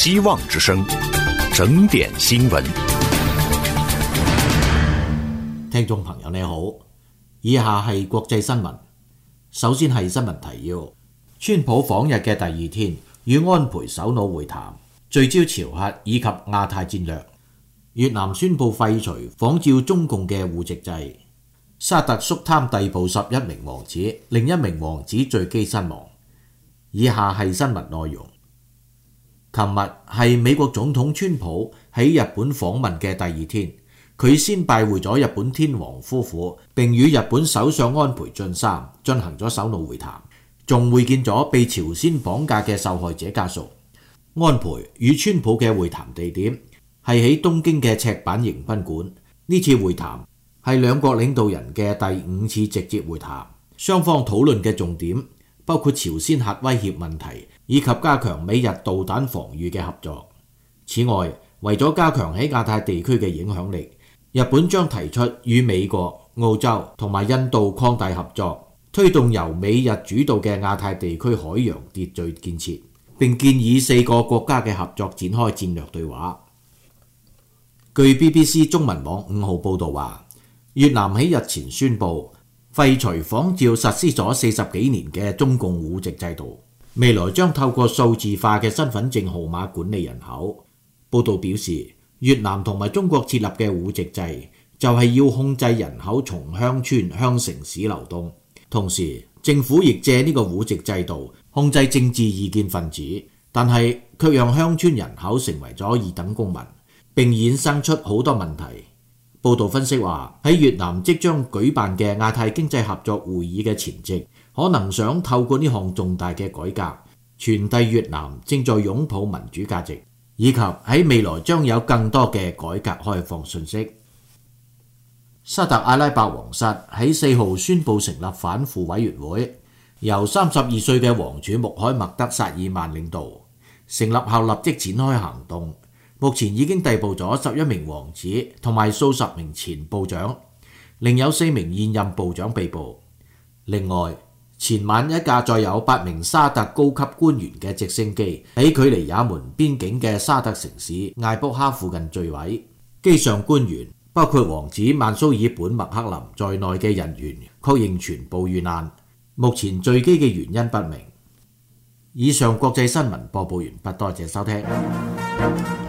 希望之聲，整點新聞。 聽眾朋友你好，以下係國際新聞。首先係新聞提要：川普訪日嘅第二天，與安倍首腦會談，聚焦朝核以及亞太戰略。越南宣布廢除仿照中共嘅戶籍制。沙特肅貪逮捕11名王子，另一名王子墜機身亡。以下係新聞內容。琴日係美國總統川普喺日本訪問嘅第二天，佢先拜會咗日本天皇夫婦，並與日本首相安倍晉三進行咗首腦會談，仲會見咗被朝鮮綁架嘅受害者家屬。安倍與川普嘅會談地點係喺東京嘅赤坂迎賓館。呢次會談係兩國領導人嘅第5次直接會談，雙方討論嘅重點包括朝鮮核威脅問題以及加強美日導彈防禦嘅合作。此外，為咗加強喺亞太地區嘅影響力，日本將提出與美國、澳洲同埋印度擴大合作，推動由美日主導嘅亞太地區海洋秩序建設，並建議4個國家嘅合作展開戰略對話。據 BBC 中文網5號報導話，越南喺日前宣布廢除仿照實施咗40幾年嘅中共戶籍制度，未來將透過數字化嘅身份證號碼管理人口。報導表示，越南同埋中國設立嘅戶籍制就係要控制人口從鄉村向城市流動，同時政府亦借呢個戶籍制度控制政治異見分子，但係卻讓鄉村人口成為咗二等公民，並衍生出好多問題。報道分析話，喺越南即將舉辦嘅亞太經濟合作會議嘅前夕，可能想透過呢項重大嘅改革，傳遞越南正在擁抱民主價值，以及喺未來將有更多嘅改革開放訊息。沙特阿拉伯皇室喺4號宣布成立反腐委員會，由32歲嘅王儲穆罕默德·薩爾曼領導，成立後立即展開行動。目前已經逮捕咗11名王子同埋數十名前部長，另有4名現任部長被捕。另外，前晚一架載有8名沙特高級官員嘅直升機喺距離也門邊境嘅沙特城市艾卜哈附近墜毀，機上官員包括王子曼蘇爾本麥克林在內嘅人員確認全部遇難，目前墜機嘅原因不明。以上國際新聞播報完畢，多謝收聽。